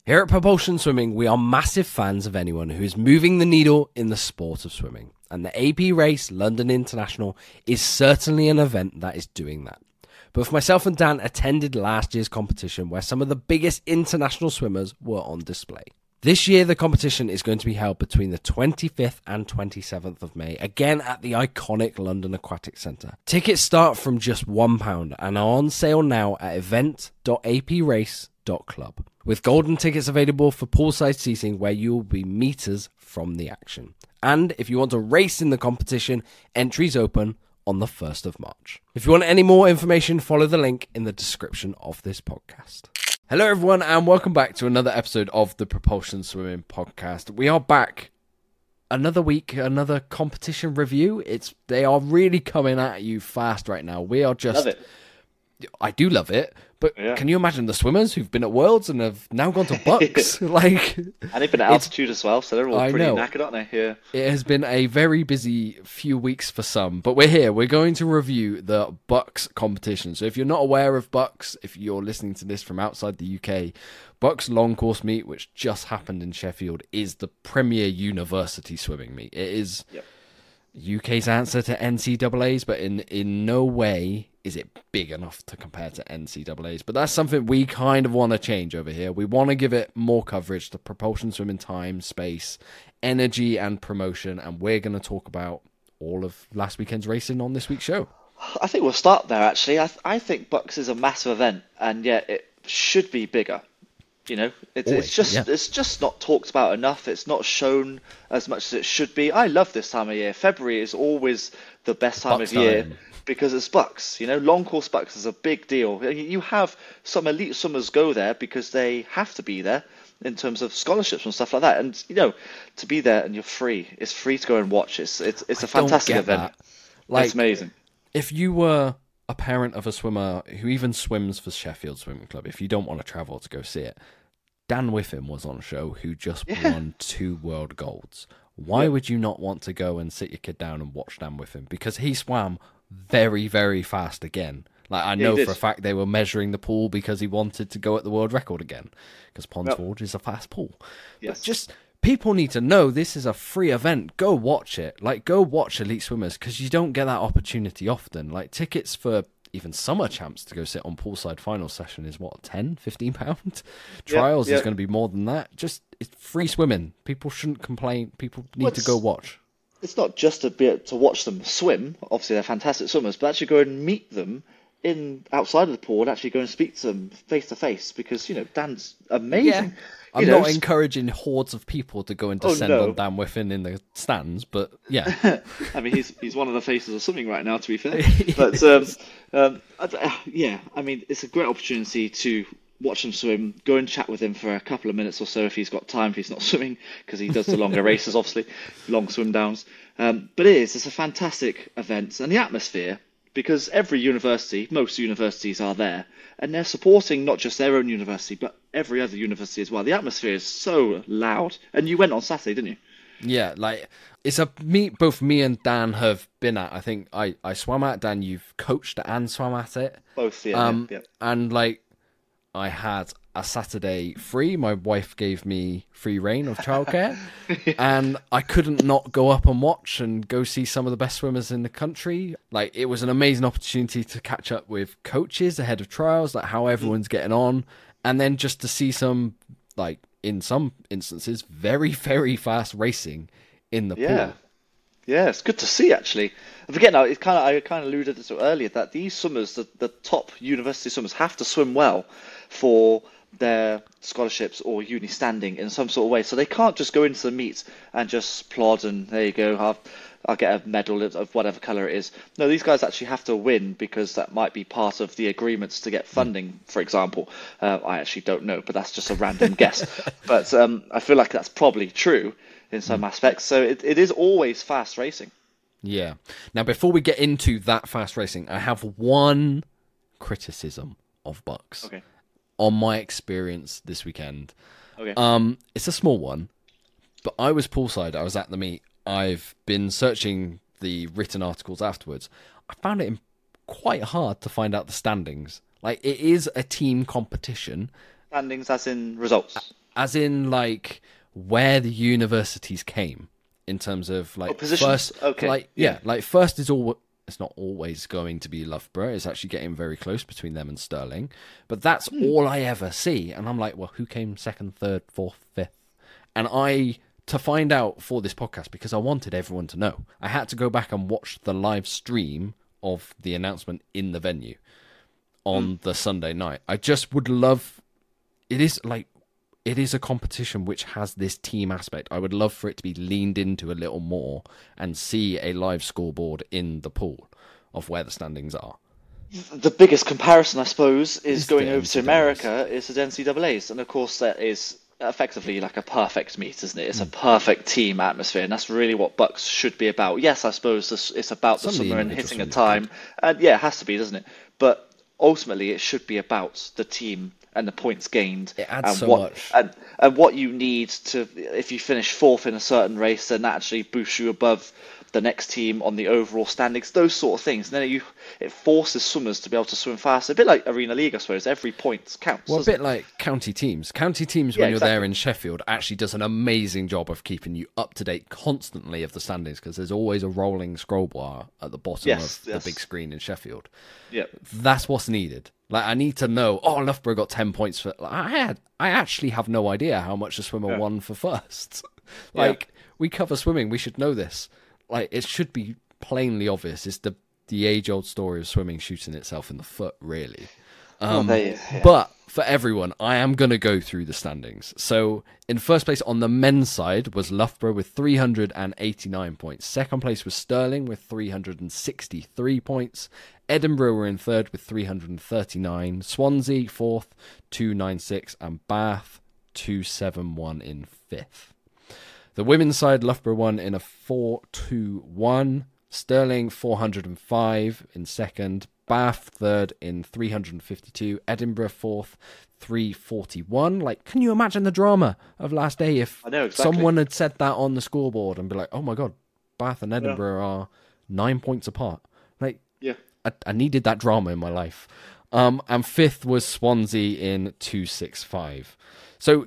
Here at Propulsion Swimming, we are massive fans of anyone who is moving the needle in the sport of swimming. And the AP Race London International is certainly an event that is doing that. Both myself and Dan attended last year's competition where some of the biggest international swimmers were on display. This year, the competition is going to be held between the 25th and 27th of May, again at the iconic London Aquatic Centre. Tickets start from just £1 and are on sale now at event.aprace.club, with golden tickets available for poolside seating where you will be meters from the action. And if you want to race in the competition, entries open on the 1st of March. If you want any more information, follow the link in the description of this podcast. Hello everyone and welcome back to another episode of the Propulsion Swimming Podcast. We are back another week, another competition review. They are really coming at you fast right now. We are just... Love it. I do love it, but Yeah. Can you imagine the swimmers who've been at Worlds and have now gone to Bucks? And they've been at altitude as well, so they're all pretty knackered, aren't they? Yeah. It has been a very busy few weeks for some, but we're here. We're going to review the Bucks competition. So if you're not aware of Bucks, if you're listening to this from outside the UK, Bucks Long Course Meet, which just happened in Sheffield, is the premier university swimming meet. It is UK's answer to NCAA's, but in no way is it big enough to compare to NCAA's. But that's something we kind of want to change over here. We want to give it more coverage to propulsion swimming time, space, energy, and promotion. And we're going to talk about all of last weekend's racing on this week's show. I think we'll start there, actually. I think Bucks is a massive event, and yet it should be bigger. You know, it's just not talked about enough. It's not shown as much as it should be. I love this time of year. February is always the best time Bucks of year time. because it's Bucks. You know, long course Bucks is a big deal. You have some elite swimmers go there because they have to be there in terms of scholarships and stuff like that. And you know, to be there and you're free. It's free to go and watch. It's a fantastic event. It's amazing. If you were a parent of a swimmer who even swims for Sheffield Swimming Club, if you don't want to travel to go see it, Dan Whiffen was on show who just won 2 world golds. Why would you not want to go and sit your kid down and watch Dan Whiffen? Because he swam very, very fast again. Like I know for a fact they were measuring the pool because he wanted to go at the world record again. Because Ponds Forge is a fast pool. Yes. But just people need to know this is a free event. Go watch it. Like go watch elite swimmers because you don't get that opportunity often. Like tickets for even summer champs to go sit on poolside final session is what, £10-15? Trials is going to be more than that. Just it's free swimming. People shouldn't complain. People need to go watch. It's not just to be able to watch them swim. Obviously, they're fantastic swimmers, but actually go and meet them outside of the pool and actually go and speak to them face to face because you know Dan's amazing. Yeah. I'm not encouraging hordes of people to go and descend on Dan Whiffen in the stands, but yeah. I mean, he's one of the faces of something right now, to be fair. But I mean, it's a great opportunity to watch him swim, go and chat with him for a couple of minutes or so if he's got time, if he's not swimming, because he does the longer races, obviously, long swim downs. But it's a fantastic event, and the atmosphere, because every university, most universities are there, and they're supporting not just their own university, but every other university as well. The atmosphere is so loud. And you went on Saturday, didn't you? Yeah, like, it's a meet both me and Dan have been at. I think I swam at, Dan, you've coached and swam at it. Both, yeah. And, like, I had a Saturday free. My wife gave me free reign of childcare. And I couldn't not go up and watch and go see some of the best swimmers in the country. Like, it was an amazing opportunity to catch up with coaches ahead of trials, like how everyone's getting on. And then just to see some, like, in some instances, very, very fast racing in the pool. Yeah, it's good to see, actually. And again, I kind of alluded to it earlier that these swimmers, the top university swimmers, have to swim well for their scholarships or uni standing in some sort of way. So they can't just go into the meet and just plod and there you go, I'll get a medal of whatever colour it is. No, these guys actually have to win because that might be part of the agreements to get funding, for example. I actually don't know, but that's just a random guess. But I feel like that's probably true in some aspects. So it is always fast racing. Yeah. Now, before we get into that fast racing, I have one criticism of Bucks on my experience this weekend. It's a small one, but I was poolside. I was at the meet. I've been searching the written articles afterwards. I found it quite hard to find out the standings. Like, it is a team competition. Standings as in results? as in like where the universities came in terms of like positions? first, Okay. like like first is all. It's not always going to be Loughborough. It's actually getting very close between them and Stirling, but that's all I ever see. And I'm like, well, who came second, third, fourth, fifth? And to find out for this podcast, because I wanted everyone to know, I had to go back and watch the live stream of the announcement in the venue on the Sunday night. I just would love. It is a competition which has this team aspect. I would love for it to be leaned into a little more and see a live scoreboard in the pool of where the standings are. The biggest comparison, I suppose, is going the over to NCAAs. America is the NCAAs, and of course that is effectively like a perfect meet, isn't it? It's a perfect team atmosphere, and that's really what Bucks should be about. Yes, I suppose it's about the Some of the summer and individuals hitting a will be time, and yeah, it has to be, doesn't it? But ultimately, it should be about the team and the points gained, It adds and so what much. and what you need to, if you finish fourth in a certain race, then that actually boosts you above the next team on the overall standings, those sort of things. And then it forces swimmers to be able to swim fast. A bit like Arena League, I suppose. Every point counts. Well, a doesn't bit like county teams. County teams, Yeah, when you're there exactly. in Sheffield, actually does an amazing job of keeping you up to date constantly of the standings, because there's always a rolling scroll bar at the bottom Yes, of the yes. big screen in Sheffield. Yeah. That's what's needed. Like, I need to know, Loughborough got 10 points for... Like, I actually have no idea how much the swimmer won for first. Like, we cover swimming, we should know this. Like, it should be plainly obvious. It's the age-old story of swimming shooting itself in the foot, really. But for everyone, I am going to go through the standings. So, in first place on the men's side was Loughborough with 389 points. Second place was Stirling with 363 points. Edinburgh were in third with 339. Swansea, fourth, 296. And Bath, 271 in fifth. The women's side, Loughborough won in a 4-2-1. Stirling, 405 in second. Bath, third in 352. Edinburgh, fourth, 341. Like, can you imagine the drama of last day if I know, exactly. someone had said that on the scoreboard and be like, oh my God, Bath and Edinburgh are 9 points apart. Like, Yeah. I needed that drama in my life. And fifth was Swansea in 265. So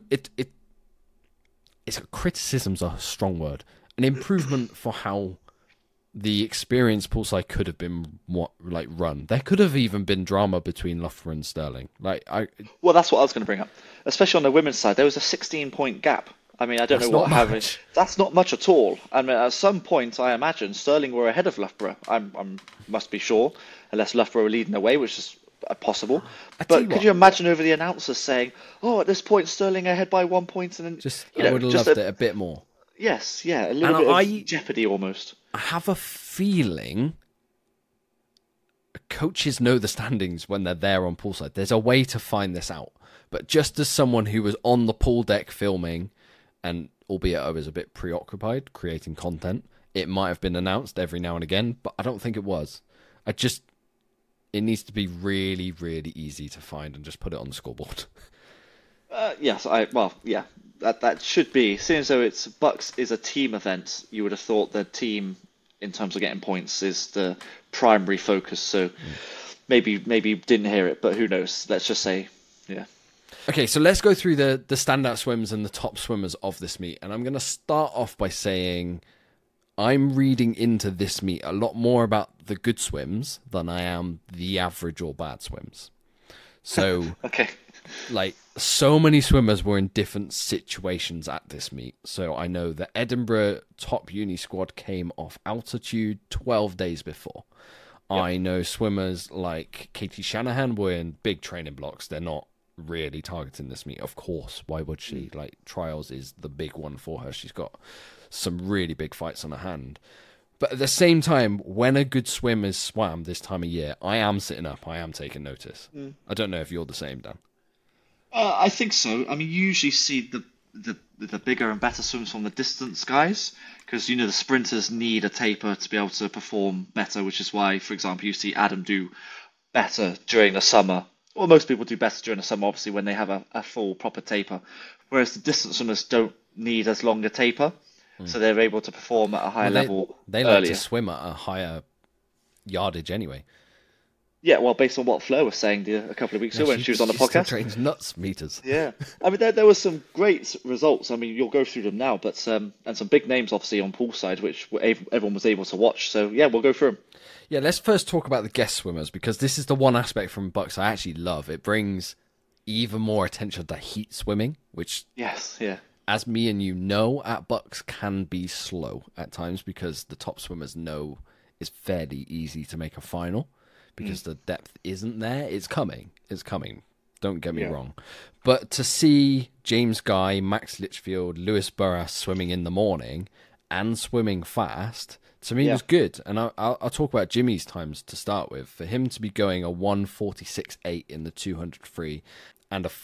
it's criticism's a strong word. An improvement for how the experience poolside could have been run. There could have even been drama between Loughborough and Stirling. Well, that's what I was going to bring up. Especially on the women's side, there was a 16-point gap. I mean, I don't That's know what not happened. much. That's not much at all. I mean, at some point, I imagine Stirling were ahead of Loughborough. I'm must be sure, unless Loughborough were leading away, which is possible. tell But you could what. you imagine over the announcers saying, "Oh, at this point, Sterling ahead by 1 point," and then I would have loved it a bit more. Yes, yeah, a little And bit of jeopardy almost. I have a feeling coaches know the standings when they're there on poolside. There's a way to find this out. But just as someone who was on the pool deck filming, and albeit I was a bit preoccupied creating content, it might have been announced every now and again, but I don't think it was. It needs to be really, really easy to find and just put it on the scoreboard. Yes, that should be. Seeing as though it's Bucks is a team event, you would have thought the team, in terms of getting points, is the primary focus. So maybe didn't hear it, but who knows? Let's just say, yeah. Okay, so let's go through the standout swims and the top swimmers of this meet. And I'm going to start off by saying I'm reading into this meet a lot more about the good swims than I am the average or bad swims. So, Okay. like, so many swimmers were in different situations at this meet. So I know the Edinburgh top uni squad came off altitude 12 days before. Yep. I know swimmers like Katie Shanahan were in big training blocks. They're not really targeting this meet. Of course, why would she? Like, trials is the big one for her. She's got some really big fights on her hand. But at the same time, when a good swim is swam this time of year, I am sitting up. I am taking notice. I don't know if you're the same, Dan. I think so. I mean, you usually see the bigger and better swims from the distance guys, because the sprinters need a taper to be able to perform better, which is why, for example, you see Adam do better during the summer. Well, most people do better during the summer, obviously, when they have a full proper taper, whereas the distance swimmers don't need as long a taper, so they're able to perform at a higher level They like earlier. to swim at a higher yardage anyway. Yeah, well, based on what Flo was saying a couple of weeks Yeah, ago when she was on the still podcast. trains nuts meters. Yeah, I mean there were some great results. I mean you'll go through them now, but and some big names obviously on poolside, which everyone was able to watch. So yeah, we'll go through them. Yeah, let's first talk about the guest swimmers because this is the one aspect from Bucks I actually love. It brings even more attention to heat swimming, which, Yes, yeah, as me and you know, at Bucks can be slow at times because the top swimmers know it's fairly easy to make a final because the depth isn't there. It's coming. It's coming. Don't get me Yeah. wrong. But to see James Guy, Max Litchfield, Lewis Burras swimming in the morning and swimming fast, to me Yeah. was good. And I'll talk about Jimmy's times to start with. For him to be going a 1:46.8 in the 200 free and a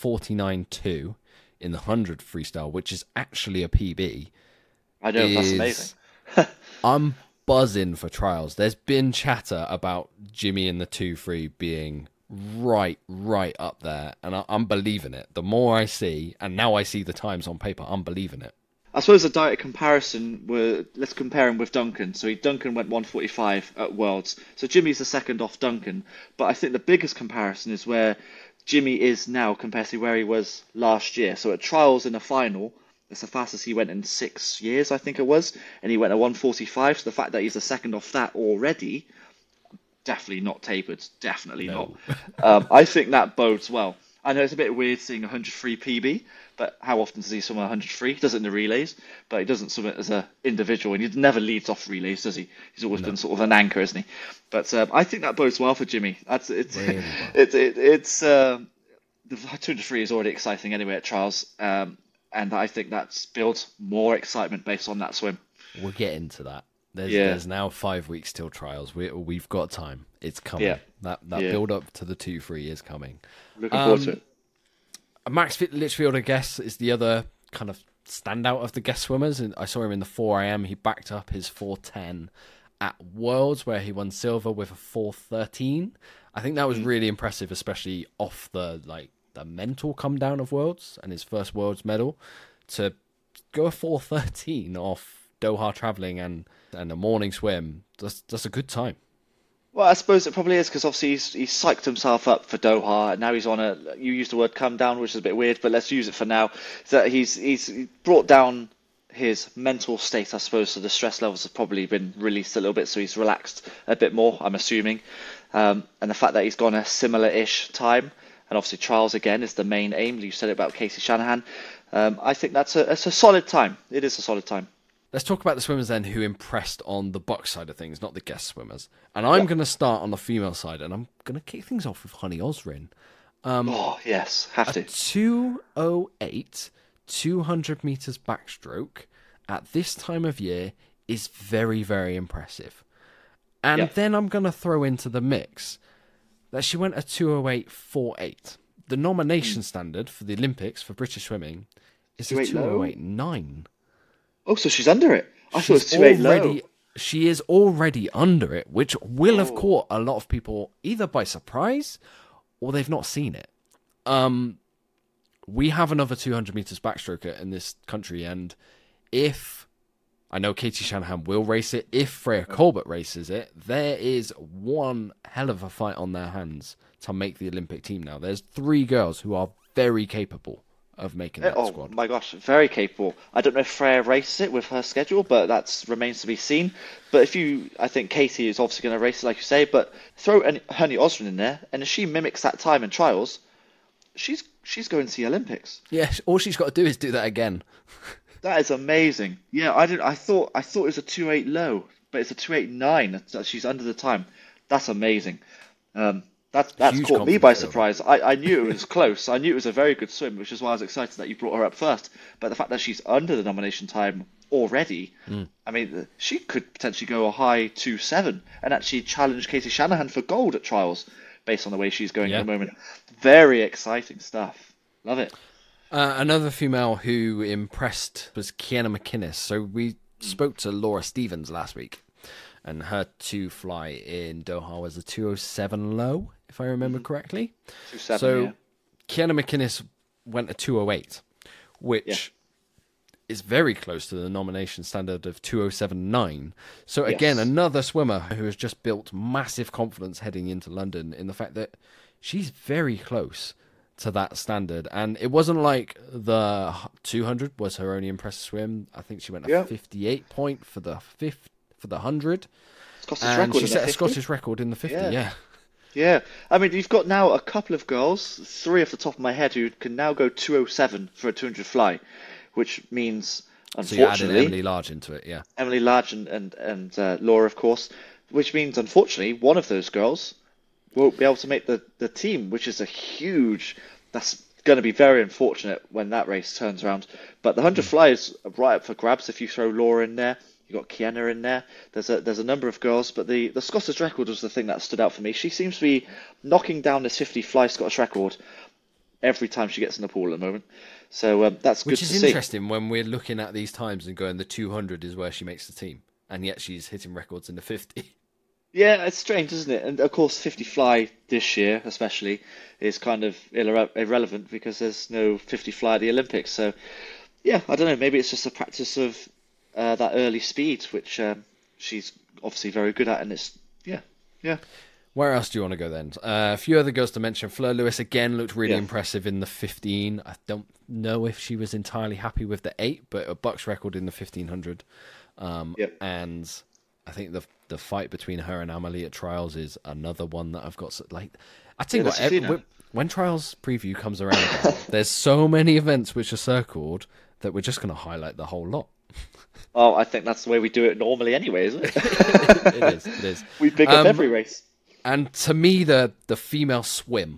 49.2 in the 100 freestyle, which is actually a PB, I know that's is- amazing. I'm buzzing for trials. There's been chatter about Jimmy in the 2-3 being right up there, and I'm believing it. The more I see, and now I see the times on paper, I'm believing it. I suppose a direct comparison let's compare him with Duncan. So Duncan went 1:45 at Worlds. So Jimmy's the second off Duncan. But I think the biggest comparison is where Jimmy is now compared to where he was last year. So at trials in the final, that's the fastest he went in 6 years, I think it was, and he went at 1:45. So the fact that he's the second off that already, definitely not tapered, definitely No. not. I think that bodes well. I know it's a bit weird seeing a 100 free PB, but how often does he swim a 100 free? He does it in the relays, but he doesn't swim it as an individual, and he never leads off relays, does he? He's always been sort of an anchor, isn't he? But I think that bodes well for Jimmy. Really well. It's the 200 free is already exciting anyway at trials, and I think that's builds more excitement based on that swim. We'll get into that. Yeah. There's now 5 weeks till trials. We've got time. It's coming. Yeah. That Yeah. build up to the 2-3 is coming. Looking forward to it. Max Litchfield, I guess, is the other kind of standout of the guest swimmers. And I saw him in the 4 AM. He backed up his 4:10 at Worlds, where he won silver with a 4:13. I think that was really impressive, especially off the mental come down of Worlds and his first Worlds medal. To go a 4:13 off Doha traveling and a morning swim, that's a good time. Well, I suppose it probably is because obviously he's psyched himself up for Doha, and now he's on you used the word come down, which is a bit weird, but let's use it for now. So he's brought down his mental state, I suppose, so the stress levels have probably been released a little bit, so he's relaxed a bit more, I'm assuming. And the fact that he's gone a similar-ish time, and obviously trials again is the main aim. You said it about Casey Shanahan. I think it's a solid time. It is a solid time. Let's talk about the swimmers then who impressed on the Bucks side of things, not the guest swimmers. And I'm going to start on the female side, and I'm going to kick things off with Honey Osrin. Oh, yes, have to. 2:08, 200 meters backstroke at this time of year is very, very impressive. And Yeah. then I'm going to throw into the mix that she went a 2:08.48. The nomination standard for the Olympics for British swimming is a 2:08 low? 2:08.9. Oh, so she's under it. I thought it was She's 2.8 low. already, she is already under it, which will have caught a lot of people either by surprise or they've not seen it. We have another 200 meters backstroker in this country, and if I know Katie Shanahan will race it, if Freya Colbert races it, there is one hell of a fight on their hands to make the Olympic team now. There's 3 girls who are very capable of making that Oh squad. my gosh, very capable. I don't know if Freya races it with her schedule, but that remains to be seen. But I think Katie is obviously going to race it, like you say. But throw Honey Osrin in there, and if she mimics that time in trials, she's going to the Olympics. Yeah, all she's got to do is do that again. That is amazing. Yeah, I thought it was a 2.8 low, but it's a 2.89. That she's under the time. That's amazing. That's Huge caught me by confidence surprise. I knew it was close. I knew it was a very good swim, which is why I was excited that you brought her up first. But the fact that she's under the nomination time already, I mean, she could potentially go a high 2.7 and actually challenge Katie Shanahan for gold at trials based on the way she's going at the moment. Very exciting stuff. Love it. Another female who impressed was Kiana McInnes. So we spoke to Laura Stevens last week, and her 2 fly in Doha was a 2:07 low, if I remember correctly. 2.7, So yeah. Kiana McInnes went a 2:08, which is very close to the nomination standard of 2:07.9. So again, Yes. another swimmer who has just built massive confidence heading into London in the fact that she's very close to that standard. And it wasn't like the 200 was her only impressive swim. I think she went a 58 point for the 100. Scottish And record she in set the a 50. Scottish record in the 50, yeah. Yeah, I mean, you've got now a couple of girls, three off the top of my head, who can now go 2:07 for a 200 fly, which means, So you added unfortunately, Emily Large into it, yeah. Emily Large and Laura, of course, which means, unfortunately, one of those girls won't be able to make the team, which is that's going to be very unfortunate when that race turns around. But the 100 fly is right up for grabs if you throw Laura in there. You've got Kienna in there. There's a number of girls, but the Scottish record was the thing that stood out for me. She seems to be knocking down this 50 fly Scottish record every time she gets in the pool at the moment. So that's good to see. Which is interesting when we're looking at these times and going, the 200 is where she makes the team, and yet she's hitting records in the 50. Yeah, it's strange, isn't it? And of course, 50 fly this year, especially, is kind of irrelevant because there's no 50 fly at the Olympics. So, yeah, I don't know. Maybe it's just a practice of that early speed, which she's obviously very good at. And it's, yeah. Where else do you want to go then? A few other girls to mention. Fleur Lewis again looked really Yeah. impressive in the 15. I don't know if she was entirely happy with the 8, but a Bucks record in the 1500. Yep. And I think the fight between her and Amelie at trials is another one that I've got. I tell you that's what, Athena. when trials preview comes around, there's so many events which are circled that we're just going to highlight the whole lot. Oh, I think that's the way we do it normally anyway, isn't it? It is. We pick up every race. And to me, the female swim.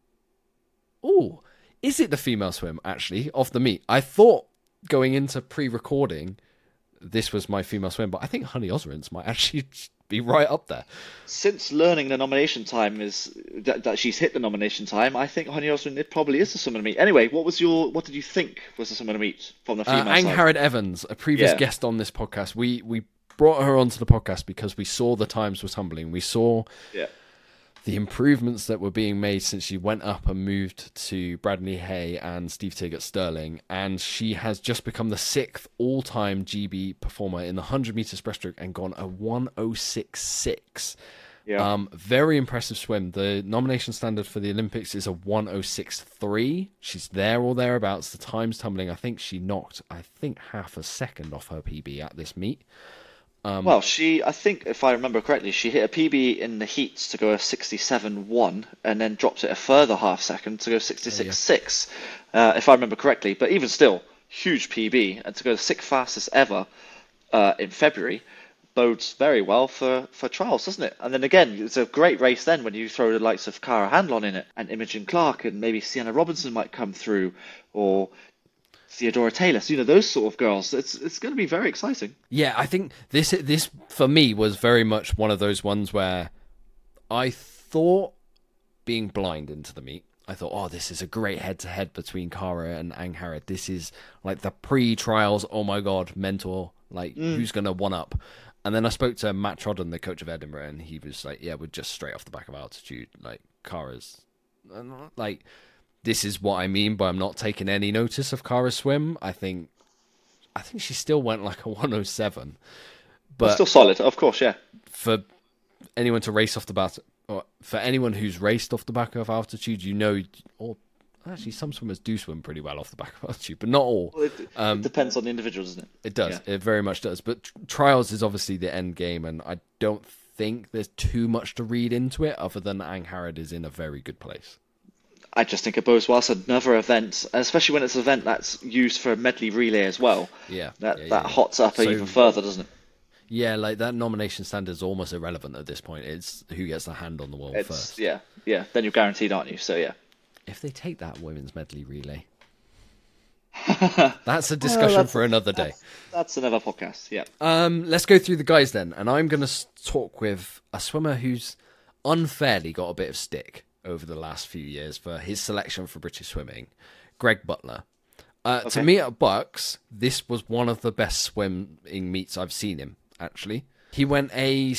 Oh, is it the female swim, actually, of the meet? I thought going into pre-recording, this was my female swim, but I think Honey Osrinds might actually be right up there. Since learning the nomination time is that she's hit the nomination time, I think Honey Osmond it probably is the summer meet. Anyway, what did you think was the summer meet from the female Ang side? Harrod Evans, a previous Yeah. guest on this podcast, we brought her onto the podcast because we saw the times were tumbling. We saw Yeah. the improvements that were being made since she went up and moved to Bradley Hay and Steve Tigg at Stirling, and she has just become the 6th all-time GB performer in the 100 meters breaststroke and gone a 1:06.6. Yeah. Very impressive swim. The nomination standard for the Olympics is a 1:06.3. She's there or thereabouts. The time's tumbling. I think she knocked half a second off her PB at this meet. Well, I think if I remember correctly, she hit a PB in the heats to go a 67.1 and then dropped it a further half second to go 66.6, if I remember correctly. But even still, huge PB, and to go the 6th fastest ever in February bodes very well for trials, doesn't it? And then again, it's a great race then when you throw the likes of Cara Handlon in it, and Imogen Clark, and maybe Sienna Robinson might come through, or Theodora Taylor. So, those sort of girls. It's going to be very exciting. Yeah, I think this for me was very much one of those ones where I thought, being blind into the meet, I thought, oh, this is a great head-to-head between Cara and Ang Harrod. This is like the pre-trials, oh my god, mentor, like who's going to one-up? And then I spoke to Matt Trodden, the coach of Edinburgh, and he was like, yeah, we're just straight off the back of altitude. Like, Cara's, like, this is what I mean by I'm not taking any notice of Cara's swim. I think she still went like a 1:07. But Still solid, of course, yeah. for anyone to race off the bat, or for anyone who's raced off the back of altitude, or actually some swimmers do swim pretty well off the back of altitude, but not all. Well, it depends on the individual, doesn't it? It does. Yeah. It very much does. But trials is obviously the end game, and I don't think there's too much to read into it other than Ang Harrod is in a very good place. I just think it bodes well. It's another event, especially when it's an event that's used for a medley relay as well. Yeah. That hots up So- even further, doesn't it? Yeah, like that nomination standard is almost irrelevant at this point. It's who gets the hand on the wall first. Yeah. Then you're guaranteed, aren't you? So yeah. If they take that women's medley relay, that's a discussion for another day. That's another podcast. Yeah. Let's go through the guys then, and I'm going to talk with a swimmer who's unfairly got a bit of stick over the last few years for his selection for British swimming, Greg Butler. To me at Bucks, this was one of the best swimming meets I've seen him, actually. He went a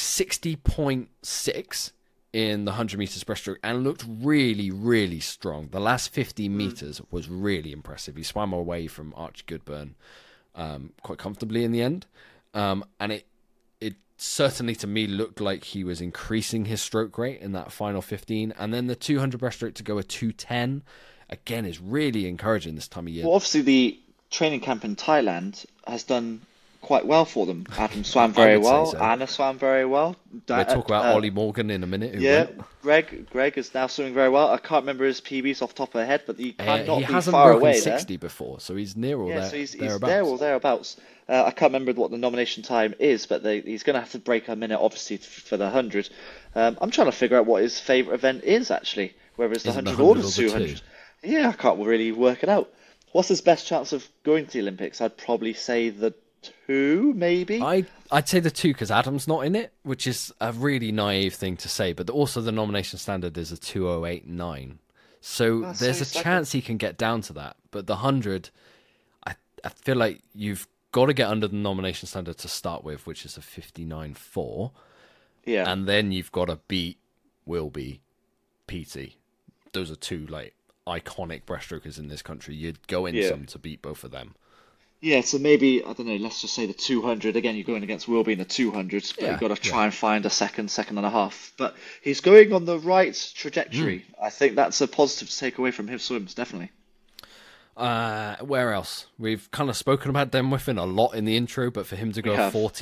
60.6 in the 100 meters breaststroke and looked really, really strong. The last 15 meters was really impressive. He swam away from Archie Goodburn quite comfortably in the end. And it certainly to me looked like he was increasing his stroke rate in that final 15. And then the 200 breaststroke to go a 2:10 again is really encouraging this time of year. Well, obviously the training camp in Thailand has done quite well for them. Adam swam very well. So. Anna swam very well. We'll talk about Ollie Morgan in a minute. Greg is now swimming very well. I can't remember his PBs off the top of my head, but he cannot be hasn't far broken away 60 there. So he's near or there. So he's thereabouts. there or thereabouts. I can't remember what the nomination time is, but he's going to have to break a minute, obviously, for the 100. I'm trying to figure out what his favourite event is, actually, whether it's the 100 or the 200. Yeah, I can't really work it out. What's his best chance of going to the Olympics? I'd probably say the 2, maybe. I'd say the 2 because Adam's not in it, which is a really naive thing to say. But also the nomination standard is a 2:08.9, so there's a chance he can get down to that. But the 100, I feel like you've got to get under the nomination standard to start with, which is a 59.4. Yeah, and then you've got to beat Wilby, PT. Those are 2 like iconic breaststrokers in this country. You'd go in some to beat both of them. Yeah, so maybe, I don't know, let's just say the 200. Again, you're going against Wilby in the 200s, but you've got to try and find a second and a half. But he's going on the right trajectory. I think that's a positive to take away from his swims, definitely. Where else? We've kind of spoken about Den Whiffen a lot in the intro, but for him to go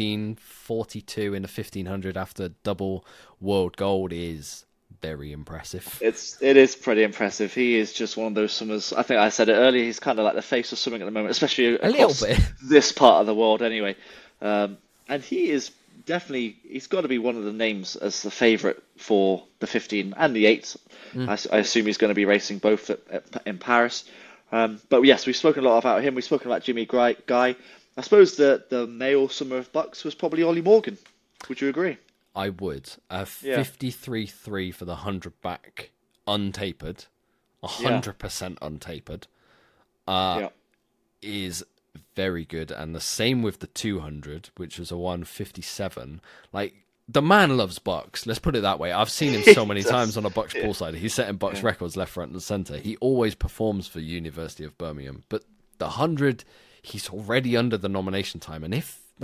14.42 in the 1500 after double world gold is very impressive. It is pretty impressive. He is just one of those swimmers. I think I said it earlier. He's kind of like the face of swimming at the moment, especially across this part of the world. Anyway, and he is definitely. He's got to be one of the names as the favourite for the 15 and the 8. I assume he's going to be racing both in Paris. But yes, we've spoken a lot about him. We've spoken about Jimmy Guy. I suppose the male swimmer of Bucks was probably Ollie Morgan. Would you agree? I would. 53.3 for the 100 back, untapered, 100% untapered, is very good. And the same with the 200, which was a 157. Like, the man loves Bucks. Let's put it that way. I've seen him so many times on a Bucks poolside. He's setting Bucks records left, right, and centre. He always performs for University of Birmingham. But the 100, he's already under the nomination time. And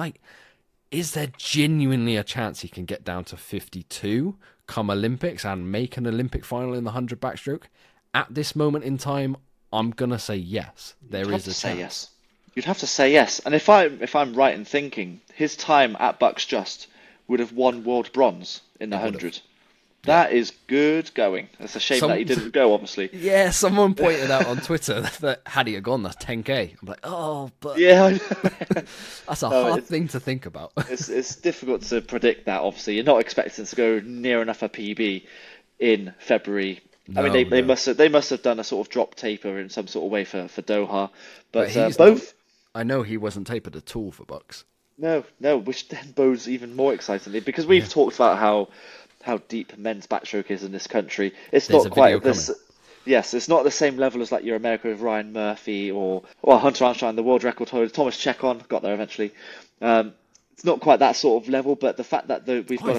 is there genuinely a chance he can get down to 52 come Olympics and make an Olympic final in the 100 backstroke? At this moment in time, I'm going to say yes. There is a chance. Yes. You'd have to say yes. And if I'm right in thinking, his time at Bucks Just would have won world bronze in the 100. That is good going. It's a shame that he didn't go, obviously. Yeah, someone pointed out on Twitter that had he gone, that's 10k. I'm like, but yeah, that's a hard thing to think about. It's difficult to predict that. Obviously, you're not expecting to go near enough a PB in February. I mean, they must have done a sort of drop taper in some sort of way for Doha, but both. I know he wasn't tapered at all for Bucks. No, which then bodes even more excitingly because we've talked about how deep men's backstroke is in this country. It's not quite this. Yes, it's not the same level as like your America with Ryan Murphy or Hunter Armstrong, the world record holder. Thomas Chekon got there eventually. It's not quite that sort of level, but the fact that we've got a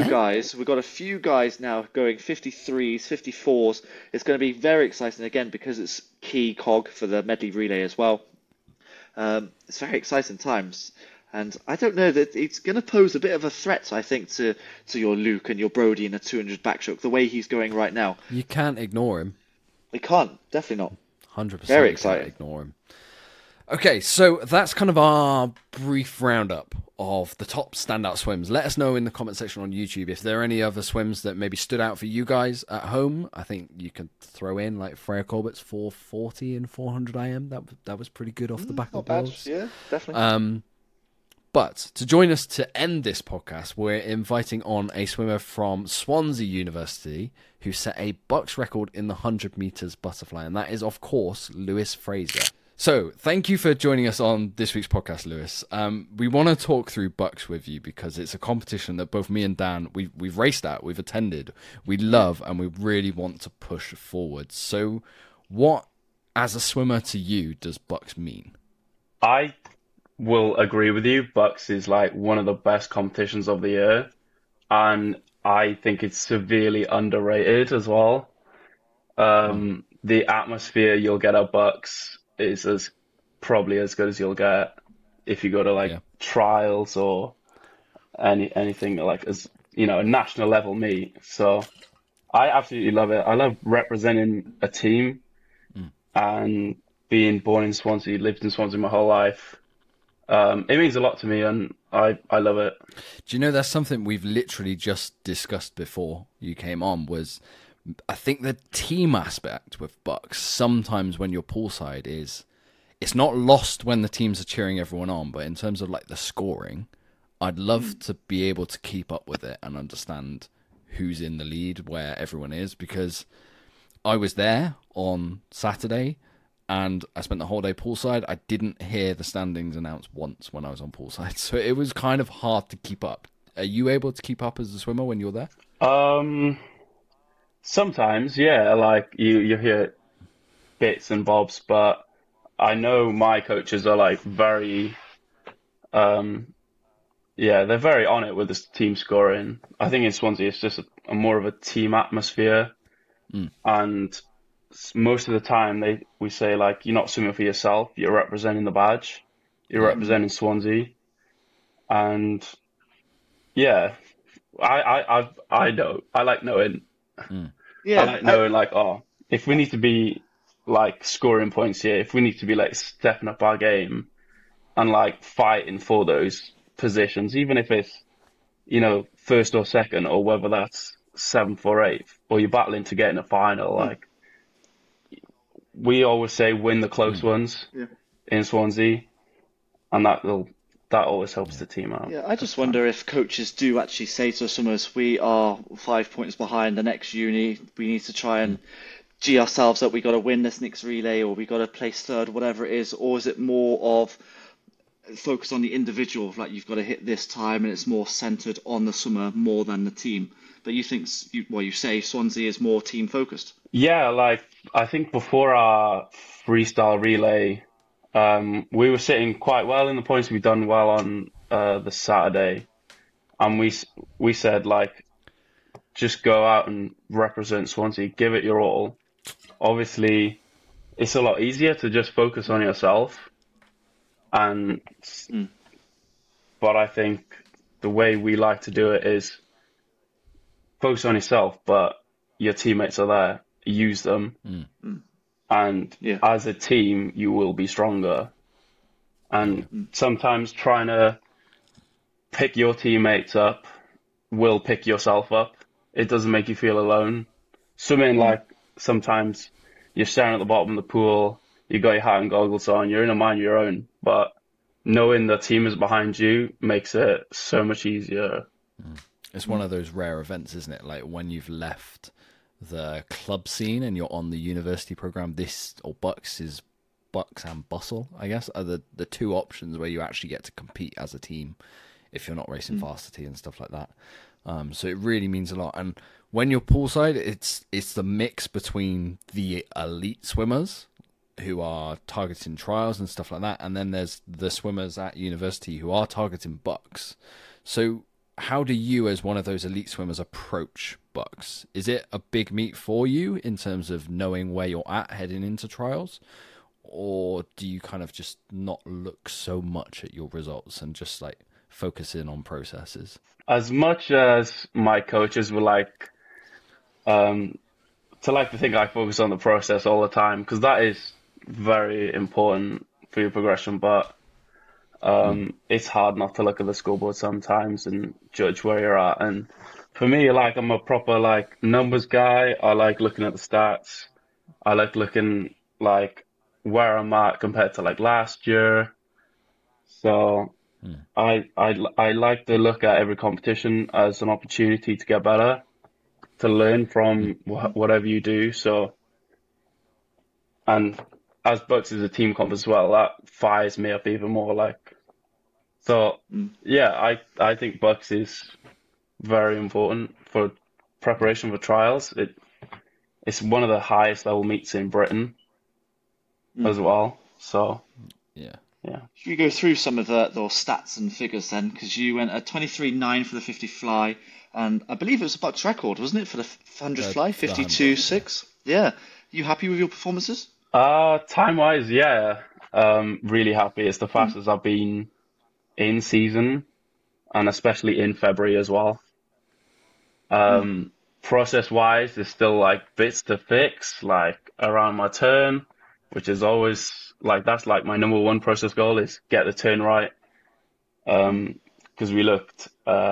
few guys now going 53s, 54s. It's going to be very exciting again because it's key cog for the medley relay as well. It's very exciting times. And I don't know that it's going to pose a bit of a threat, I think, to your Luke and your Brody in a 200 backstroke, the way he's going right now. You can't ignore him. We can't, definitely not. 100%. Very exciting. Can't ignore him. Okay, so that's kind of our brief roundup of the top standout swims. Let us know in the comment section on YouTube if there are any other swims that maybe stood out for you guys at home. I think you can throw in like Freya Corbett's 440 and 400 IM. That was pretty good off the back of those. Yeah, definitely. But to join us to end this podcast, we're inviting on a swimmer from Swansea University who set a Bucks record in the 100 metres butterfly, and that is, of course, Lewis Fraser. So, thank you for joining us on this week's podcast, Lewis. We want to talk through Bucks with you because it's a competition that both me and Dan, we've raced at, we've attended, we love, and we really want to push forward. So, what, as a swimmer to you, does Bucks mean? I will agree with you. Bucks is like one of the best competitions of the year, and I think it's severely underrated as well. The atmosphere you'll get at Bucks is probably as good as you'll get. if you go to like Yeah. trials or anything like as a national level meet. So I absolutely love it. I love representing a team and being born in Swansea, lived in Swansea my whole life. It means a lot to me, and I love it. Do you know that's something we've literally just discussed before you came on? Was I think the team aspect with Bucks sometimes when you're poolside it's not lost when the teams are cheering everyone on, but in terms of like the scoring, I'd love to be able to keep up with it and understand who's in the lead, where everyone is, because I was there on Saturday and I spent the whole day poolside. I didn't hear the standings announced once when I was on poolside, so it was kind of hard to keep up. Are you able to keep up as a swimmer when you're there? Sometimes, yeah, like you hear bits and bobs, but I know my coaches are like very, yeah, they're very on it with this team scoring. I think in Swansea it's just a more of a team atmosphere, and most of the time we say like you're not swimming for yourself, you're representing the badge, you're representing Swansea, and yeah, I know I like knowing. I Yeah, like knowing, like, oh, if we need to be like scoring points here, if we need to be like stepping up our game and like fighting for those positions, even if it's, first or second, or whether that's seventh or eighth, or you're battling to get in a final, like we always say, win the close ones yeah. in Swansea, and that always helps the team out. Yeah, I just wonder if coaches do actually say to us almost, we are 5 points behind the next uni. We need to try and G ourselves up. We got to win this next relay, or we got to place third, whatever it is. Or is it more of focus on the individual, like you've got to hit this time, and it's more centered on the swimmer more than the team? But you think, you say Swansea is more team focused. Yeah, like I think before our freestyle relay, we were sitting quite well in the points. We've done well on the Saturday, and we said like, just go out and represent Swansea, give it your all. Obviously, it's a lot easier to just focus on yourself, but I think the way we like to do it is focus on yourself, but your teammates are there, use them. And as a team, you will be stronger. And sometimes trying to pick your teammates up will pick yourself up. It doesn't make you feel alone. Swimming, like, sometimes you're staring at the bottom of the pool, you got your hat and goggles on, you're in a mind of your own. But knowing the team is behind you makes it so much easier. It's one of those rare events, isn't it? Like when you've left the club scene and you're on the university program, Bucks and Bustle, I guess, are the two options where you actually get to compete as a team if you're not racing varsity and stuff like that. So it really means a lot. And when you're poolside, it's the mix between the elite swimmers who are targeting trials and stuff like that, and then there's the swimmers at university who are targeting Bucks. So how do you, as one of those elite swimmers, approach Bucks? Is it a big meet for you in terms of knowing where you're at heading into trials? Or do you kind of just not look so much at your results and just like focus in on processes? As much as my coaches would like to think I focus on the process all the time, because that is very important for your progression, but it's hard not to look at the scoreboard sometimes and judge where you're at. And for me, like, I'm a proper like numbers guy. I like looking at the stats. I like looking like where I'm at compared to like last year. So I like to look at every competition as an opportunity to get better, to learn from whatever you do. So, and as Bucks is a team comp as well, that fires me up even more. Like, so yeah, I think Bucks is very important for preparation for trials. It's one of the highest level meets in Britain as well. So Yeah. Should we go through some of those stats and figures then? Because you went at 23.9 for the 50 fly, and I believe it was a Bucks record, wasn't it, for the 100 fly? 52.6. Yeah. You happy with your performances? Time wise, yeah. Really happy. It's the fastest I've been in season, and especially in February as well. Process wise, there's still like bits to fix, like around my turn, which is always like that's like my number one process goal is get the turn right. Because we looked,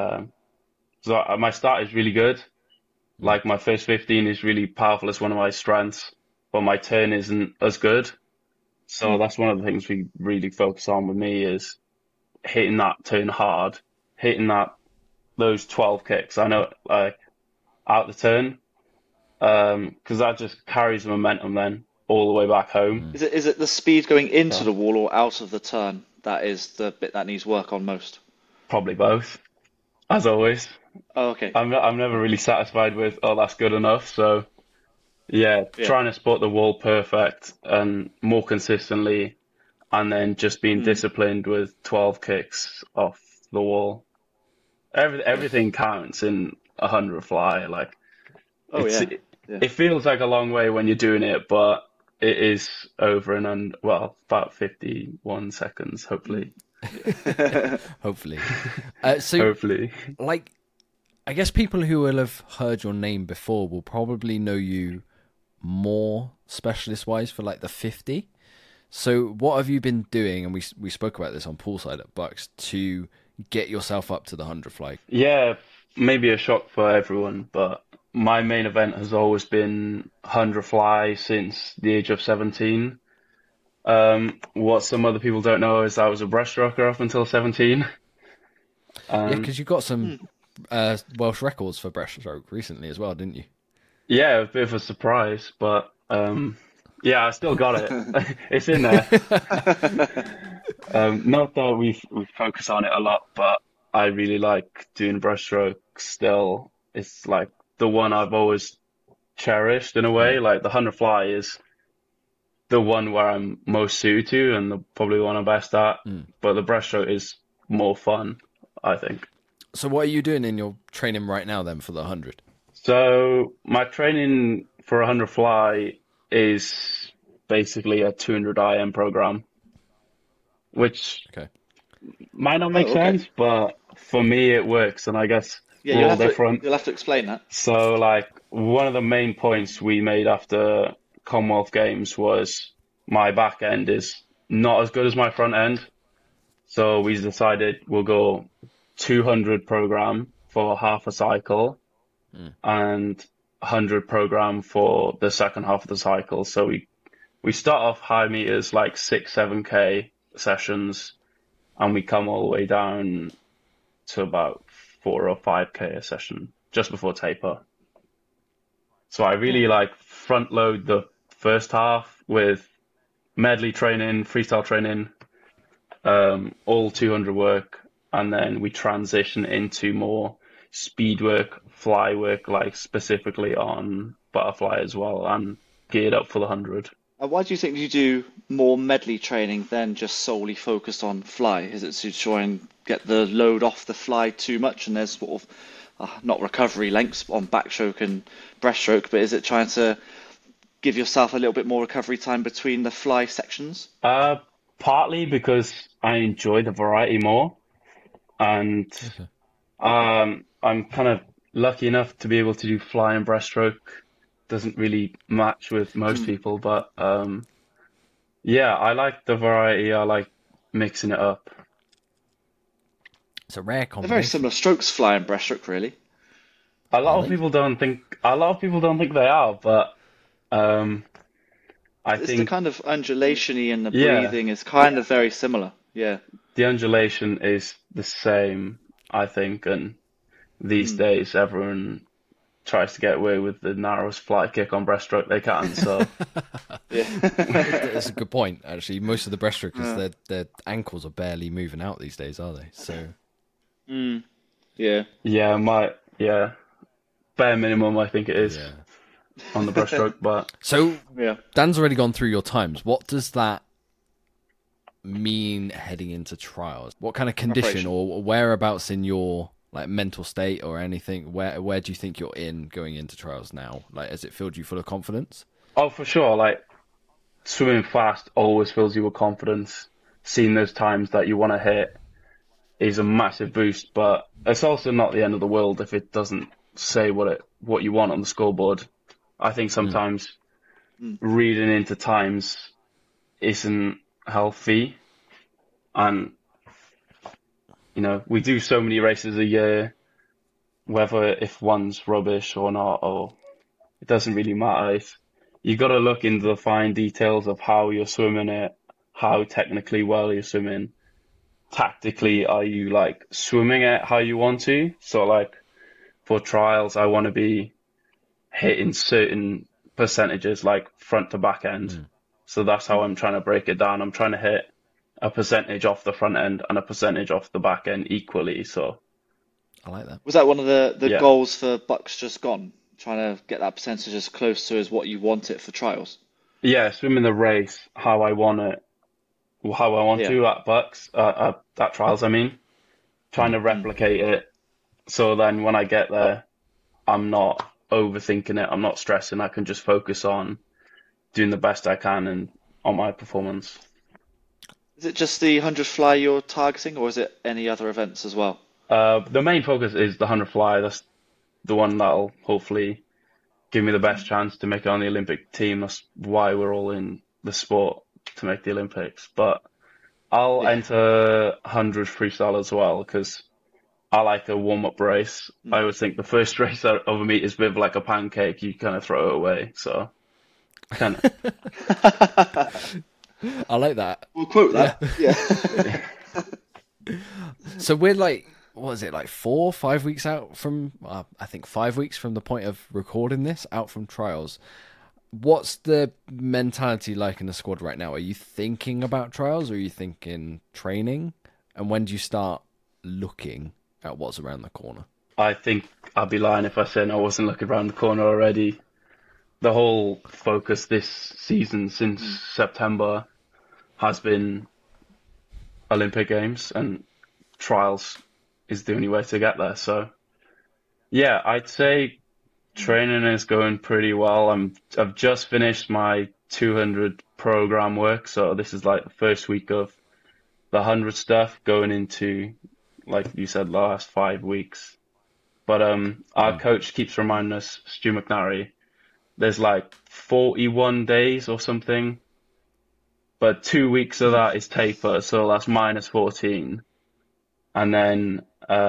my start is really good. Like my first 15 is really powerful. It's one of my strengths, but my turn isn't as good. So that's one of the things we really focus on with me is hitting that turn hard, hitting those 12 kicks. I know like out the turn, because that just carries momentum then all the way back home. Is it the speed going into the wall or out of the turn that is the bit that needs work on most? Probably both, as always. Oh, okay. I'm never really satisfied with, oh, that's good enough. So yeah, trying to spot the wall perfect and more consistently, and then just being disciplined with 12 kicks off the wall. Everything counts in 100 fly. Like, it feels like a long way when you're doing it, but it is over and under, well, about 51 seconds, hopefully. Hopefully. Hopefully. Like, I guess people who will have heard your name before will probably know you more specialist-wise for like the 50. So what have you been doing, and we spoke about this on Poolside at Bucks, to get yourself up to the 100 fly? Yeah, maybe a shock for everyone, but my main event has always been 100 fly since the age of 17. What some other people don't know is I was a breaststroker up until 17. Yeah, because you got some Welsh records for breaststroke recently as well, didn't you? Yeah, a bit of a surprise, but yeah, I still got it. It's in there. Not that we focus on it a lot, but I really like doing breaststroke still. It's like the one I've always cherished in a way. Like the 100 fly is the one where I'm most suited to and probably the one I'm best at. But the breaststroke is more fun, I think. So what are you doing in your training right now then for the 100? So my training for 100 fly is basically a 200 IM program, which might not make sense, but for me it works, and I guess we're all different. You'll have to explain that. So, like, one of the main points we made after Commonwealth Games was my back end is not as good as my front end. So we decided we'll go 200 program for half a cycle and 100 program for the second half of the cycle. So we start off high meters, like 6-7K sessions, and we come all the way down to about 4 or 5K a session just before taper. So I really like front load the first half with medley training, freestyle training, all 200 work, and then we transition into more speed work, fly work, like specifically on butterfly as well, and geared up for the 100. Why do you think you do more medley training than just solely focused on fly? Is it to try and get the load off the fly too much, and there's sort of not recovery lengths on backstroke and breaststroke, but is it trying to give yourself a little bit more recovery time between the fly sections? Partly because I enjoy the variety more, and I'm kind of lucky enough to be able to do fly and breaststroke. Doesn't really match with most people, but yeah, I like the variety. I like mixing it up. It's a rare They're combination. very similar strokes, fly and breaststroke, really. A lot of people don't think they are, but I It's think the kind of undulation-y and the breathing is kind of very similar. Yeah. the undulation is the same, I think, and these days everyone tries to get away with the narrowest fly kick on breaststroke they can. So That's a good point, actually. Most of the breaststrokers, their ankles are barely moving out these days, are they? So Yeah. bare minimum I think it is on the breaststroke. But So Yeah. Dan's already gone through your times. What does that mean heading into trials? What kind of condition or whereabouts in your like mental state or anything? Where do you think you're in going into trials now? Like, has it filled you full of confidence? oh, for sure, like swimming fast always fills you with confidence. Seeing those times that you want to hit is a massive boost, but it's also not the end of the world if it doesn't say what you want on the scoreboard. I think sometimes reading into times isn't healthy, and we do so many races a year, whether if one's rubbish or not, or it doesn't really matter. You got to look into the fine details of how you're swimming it, how technically well you're swimming. Tactically, are you like swimming it how you want to? So like for trials, I want to be hitting certain percentages, like front to back end. So that's how I'm trying to break it down. I'm trying to hit a percentage off the front end and a percentage off the back end equally. So I like that. Was that one of the yeah, goals for Bucks Just Gone? Trying to get that percentage as close to as what you want it for trials? yeah, swimming the race how I want it, how I want Yeah. to at Bucks, at trials. I mean, trying to replicate it. So then when I get there, I'm not overthinking it. I'm not stressing. I can just focus on doing the best I can and on my performance. Is it just the 100 fly you're targeting, or is it any other events as well? The main focus is the 100 fly. That's the one that'll hopefully give me the best chance to make it on the Olympic team. That's why we're all in the sport, to make the Olympics. But I'll Yeah. enter 100 freestyle as well because I like a warm-up race. I always think the first race of a meet is a bit like a pancake. You kind of throw it away. So kind of, I like that. We'll quote that. Yeah. So we're like, what is it, like 4 or 5 weeks out from, I think 5 weeks from the point of recording this, out from trials. What's the mentality like in the squad right now? Are you thinking about trials or are you thinking training? And when do you start looking at what's around the corner? I think I'd be lying if I said I wasn't looking around the corner already. The whole focus this season since September has been Olympic Games, and trials is the only way to get there. So yeah, I'd say training is going pretty well. I've just finished my 200 program work, so this is like the first week of the 100 stuff going into, like you said, the last 5 weeks. But our coach keeps reminding us, Stu McNary, there's like 41 days or something, but 2 weeks of that is taper, so that's minus 14. And then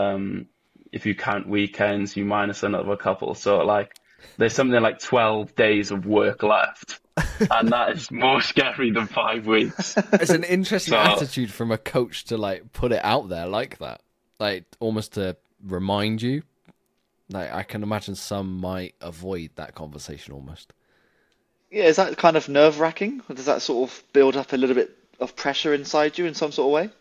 if you count weekends, you minus another couple. So like there's something like 12 days of work left. And that is more scary than 5 weeks. It's an interesting So attitude from a coach to like put it out there like that, like almost to remind you. Like I can imagine some might avoid that conversation almost. Yeah, is that kind of nerve-wracking? Or does that sort of build up a little bit of pressure inside you in some sort of way?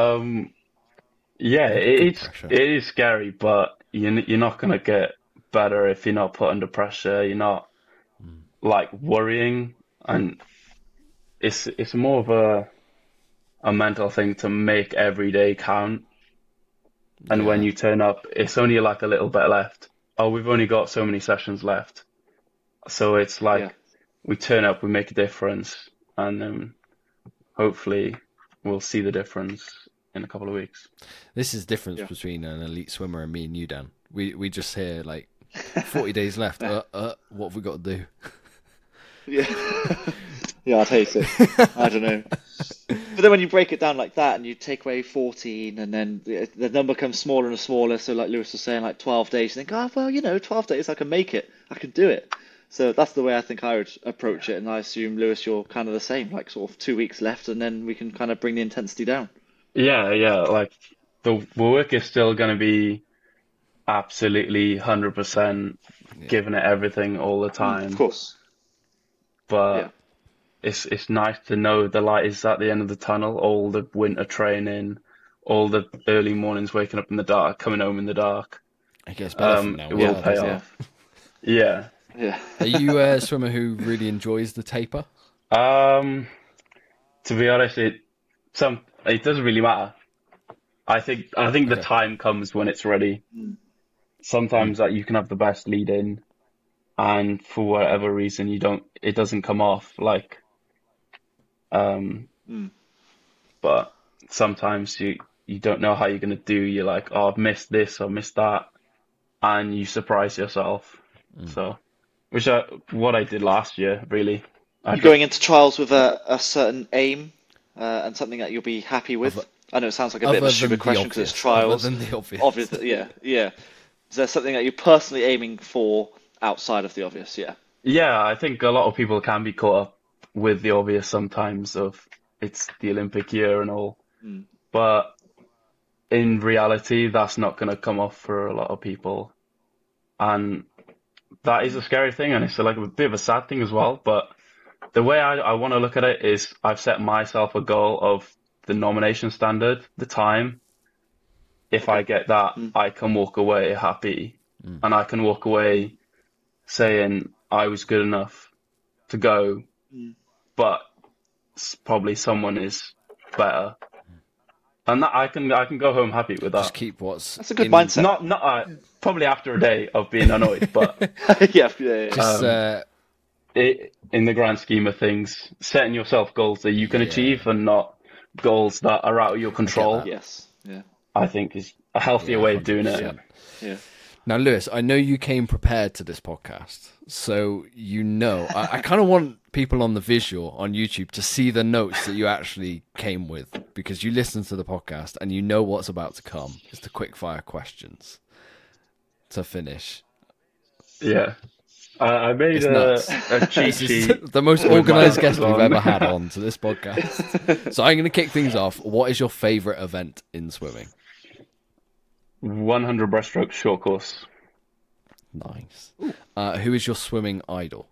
yeah, Good pressure. it is scary, but you're not gonna get better if you're not put under pressure. You're not like worrying, and it's more of a mental thing to make every day count. And when Yeah. you turn up, it's only like a little bit left. Oh, we've only got so many sessions left. So it's Yeah. like we turn up, we make a difference, and hopefully we'll see the difference in a couple of weeks. This is the difference Yeah. between an elite swimmer and me and you, Dan. We just hear like 40 days left. What have we got to do? Yeah. Yeah, I'd hate it. I don't know. But then when you break it down like that and you take away 14 and then the number comes smaller and smaller, so like Lewis was saying, like 12 days, you think, oh, well, 12 days, I can make it. I can do it. So that's the way I think I would approach it. And I assume, Lewis, you're kind of the same, like sort of 2 weeks left and then we can kind of bring the intensity down. Yeah, like the work is still going to be absolutely 100% Yeah. giving it everything all the Of time, course. Yeah. but it's nice to know the light is at the end of the tunnel. All the winter training, all the early mornings waking up in the dark, coming home in the dark. It gets better from now It on. will Yeah. pay Yeah. off. Yeah. Yeah. Are you a swimmer who really enjoys the taper? Um, to be honest, it doesn't really matter. I think the Okay. time comes when it's ready. Sometimes that you can have the best lead in, and for whatever reason it doesn't come off. Like Um, but sometimes you don't know how you're going to do. You're like, oh, I've missed this or missed that, and you surprise yourself. So, what I did last year, really. You're going into trials with a certain aim and something that you'll be happy with. I know it sounds like a bit of a Other stupid than the question because it's obvious. trials. Other than the obvious. Obvious, yeah, yeah. Is there something that you're personally aiming for outside of the obvious? Yeah. Yeah, I think a lot of people can be caught up with the obvious sometimes of it's the Olympic year and all. But in reality, that's not going to come off for a lot of people. And that is a scary thing, and it's like a bit of a sad thing as well. But the way I want to look at it is I've set myself a goal of the nomination standard, the time. If I get that, I can walk away happy, and I can walk away saying I was good enough to go, but probably someone is better, and that I can go home happy with Just that. keep what's That's a good in- mindset. Not probably after a day of being annoyed, but Yeah, yeah, yeah. Just, in the grand scheme of things, setting yourself goals that you can Yeah. achieve and not goals that are out of your control, Yes. Yeah. I think is a healthier Yeah, way of doing it. 100%. Yeah. Now, Lewis, I know you came prepared to this podcast, so you know. I kind of want people on the visual on YouTube to see the notes that you actually came with, because you listen to the podcast and you know what's about to come. It's the quick fire questions to finish. Yeah. I made It's nuts. a cheat This is sheet. the most with my organised notes guest we've on. ever had on to this podcast. So I'm going to kick things off. What is your favourite event in swimming? 100 breaststroke short course. Nice. Who is your swimming idol?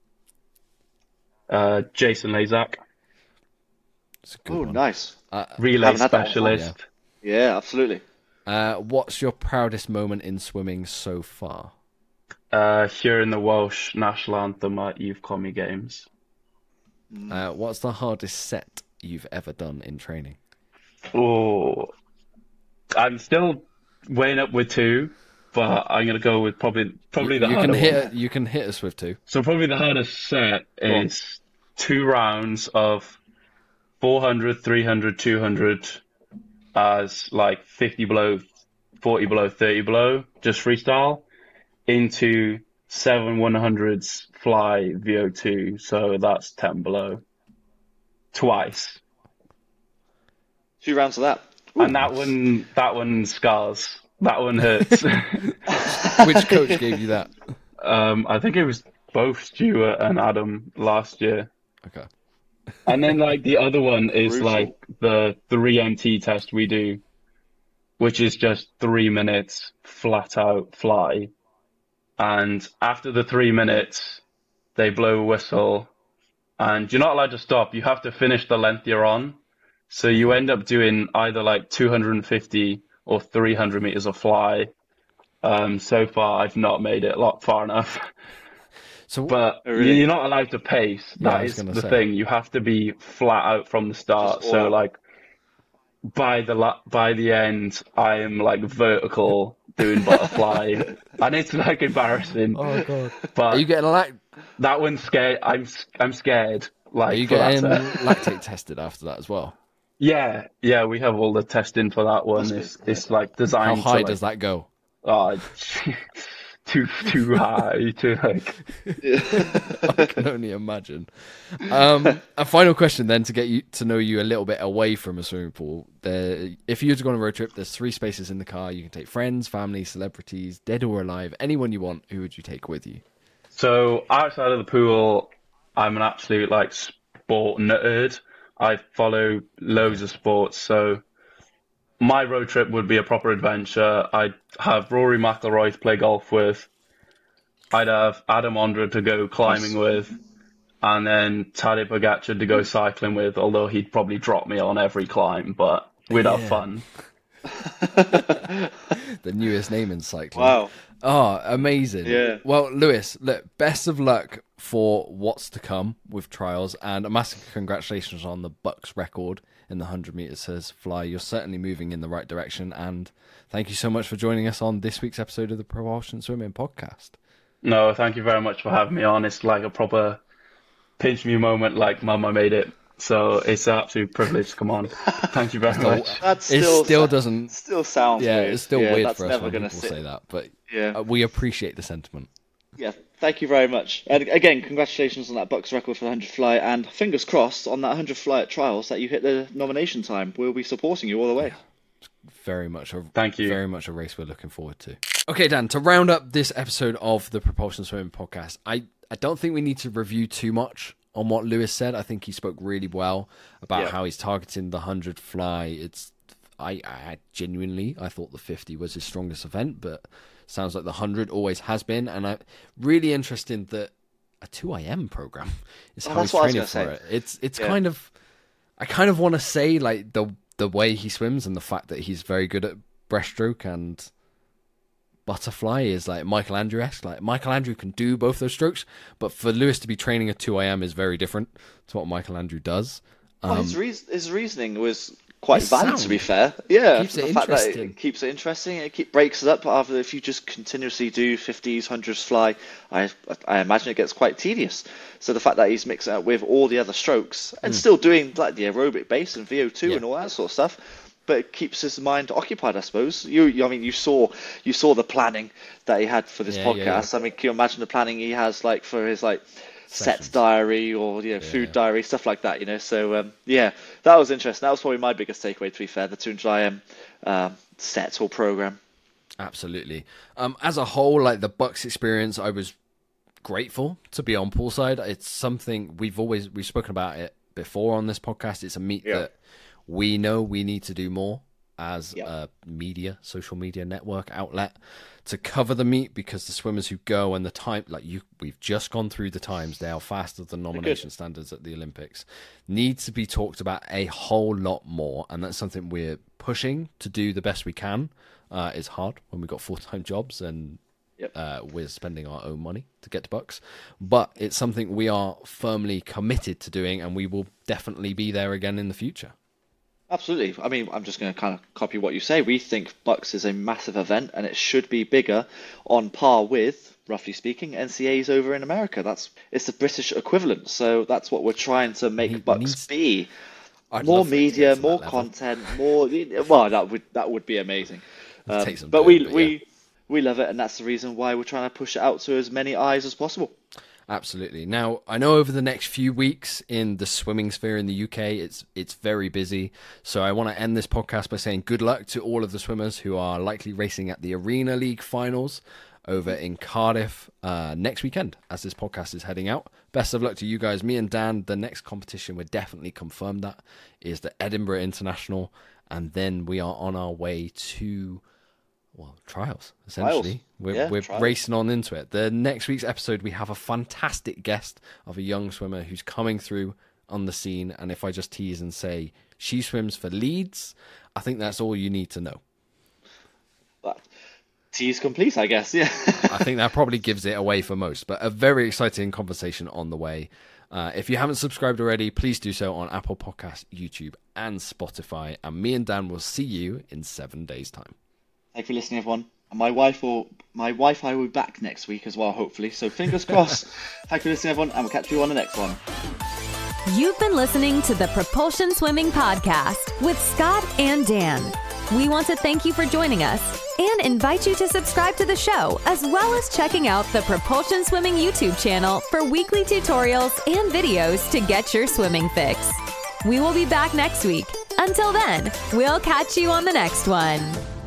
Jason Lazak, It's a good Oh, one. nice. relay Haven't had that one. specialist. Yeah, absolutely. What's your proudest moment in swimming so far? Hearing the Welsh national anthem at Youth Commie Games. What's the hardest set you've ever done in training? Oh, I'm still weighing up with two, but I'm gonna go with probably the You harder can hit. one. You can hit us with two. So probably the hardest set is 2 rounds of 400, 300, 200 as like 50 below, 40 below, 30 below, just freestyle, into 7 100s fly VO2, so that's 10 below. Twice. 2 rounds of that. And that one scars. That one hurts. Which coach gave you that? I think it was both Stuart and Adam last year. Okay. And then like the other one is Brutal. like the 3MT test we do, which is just 3 minutes flat out fly. And after the 3 minutes, they blow a whistle, and you're not allowed to stop. You have to finish the length you're on. So you end up doing either like 250 or 300 meters of fly. So far, I've not made it far enough. So, But Oh, really? you're not allowed to pace. Yeah, I That was is gonna the say. thing. You have to be flat out from the start. Just So all out. like by the end, I am like vertical doing butterfly, and it's like embarrassing. oh god, But are you getting that one's scared. I'm scared. Like are you for that getting set. lactate tested after that as well? Yeah, we have all the testing for that one. It's like How designed high to does that go? like, too high to like. I can only imagine. A final question then to get you to know you a little bit away from a swimming pool. If you were to go on a road trip, there's 3 spaces in the car. You can take friends, family, celebrities, dead or alive, anyone you want. Who would you take with you? So outside of the pool, I'm an absolute like sport nerd. I follow loads of sports, so my road trip would be a proper adventure. I'd have Rory McIlroy to play golf with. I'd have Adam Ondra to go climbing with, and then Tadej Pogacar to go cycling with. Although he'd probably drop me on every climb, but we'd have fun. The newest name in cycling. Wow. Oh, amazing. Yeah. Well, Lewis, look, best of luck for what's to come with trials, and a massive congratulations on the Bucks record in the 100 meters says fly. You're certainly moving in the right direction, and thank you so much for joining us on this week's episode of the Propulsion Swimming Podcast. No, thank you very much for having me on. It's like a proper pinch me moment, like Mum, I made it. So it's an absolute privilege to come on. Thank you very much. That still doesn't. Still sounds Yeah, weird. it's still weird that's for us never when gonna people sit. say that, but Yeah. we appreciate the sentiment. Yeah, thank you very much. And again, congratulations on that Bucks record for the 100 fly, and fingers crossed on that 100 fly at trials that you hit the nomination time. We'll be supporting you all the way. Very much Thank you. Very much a race we're looking forward to. Okay, Dan, to round up this episode of the Propulsion Swimming Podcast, I don't think we need to review too much on what Lewis said. I think he spoke really well about how he's targeting the 100 fly. I genuinely, I thought the 50 was his strongest event, but sounds like the 100 always has been. And really interesting that a 2IM program is how he's training for it. It's kind of, I kind of want to say like the way he swims and the fact that he's very good at breaststroke and butterfly is like Michael Andrew-esque. Like Michael Andrew can do both those strokes, but for Lewis to be training a 2IM is very different to what Michael Andrew does. His reasoning was quite valid, to be fair. Yeah, Keeps the it fact that interesting. it keeps it interesting, it breaks it up. After if you just continuously do 50s, 100s fly, I imagine it gets quite tedious. So the fact that he's mixing it up with all the other strokes and still doing like the aerobic base and VO2 and all that sort of stuff, but it keeps his mind occupied, I suppose. I mean, you saw the planning that he had for this podcast. I mean, can you imagine the planning he has like for his like sets diary or food diary, stuff like that, so that was interesting. That was probably my biggest takeaway, to be fair, the 200 IM set or program. Absolutely. As a whole, like the Bucks experience, I was grateful to be on poolside. It's something we've spoken about it before on this podcast. It's a meet that we know we need to do more as a social media network outlet to cover the meet, because the swimmers who go and the time, we've just gone through the times, they are faster than nomination standards at the Olympics, needs to be talked about a whole lot more. And that's something we're pushing to do the best we can. It's hard when we've got full-time jobs and we're spending our own money to get to Bucks, but it's something we are firmly committed to doing, and we will definitely be there again in the future. Absolutely. I mean, I'm just going to kind of copy what you say. We think Bucks is a massive event, and it should be bigger, on par with, roughly speaking, NCAs over in America. It's the British equivalent. So that's what we're trying to make Bucks be. More media, more content, more. Well, that would be amazing. But we love it, and that's the reason why we're trying to push it out to as many eyes as possible. Absolutely. Now, I know over the next few weeks in the swimming sphere in the UK, it's very busy. So I want to end this podcast by saying good luck to all of the swimmers who are likely racing at the Arena League finals over in Cardiff next weekend as this podcast is heading out. Best of luck to you guys. Me and Dan, the next competition, we're definitely confirmed that, is the Edinburgh International. And then we are on our way to... trials, essentially. We're trials. Racing on into it. The next week's episode, we have a fantastic guest of a young swimmer who's coming through on the scene. And if I just tease and say she swims for Leeds, I think that's all you need to know. Tease complete, I guess. Yeah. I think that probably gives it away for most, but a very exciting conversation on the way. If you haven't subscribed already, please do so on Apple Podcasts, YouTube, and Spotify. And me and Dan will see you in 7 days' time. Thank you for listening, everyone. And my Wi-Fi will be back next week as well, hopefully. So fingers crossed. Thank you for listening, everyone, and we'll catch you on the next one. You've been listening to the Propulsion Swimming Podcast with Scott and Dan. We want to thank you for joining us and invite you to subscribe to the show, as well as checking out the Propulsion Swimming YouTube channel for weekly tutorials and videos to get your swimming fix. We will be back next week. Until then, we'll catch you on the next one.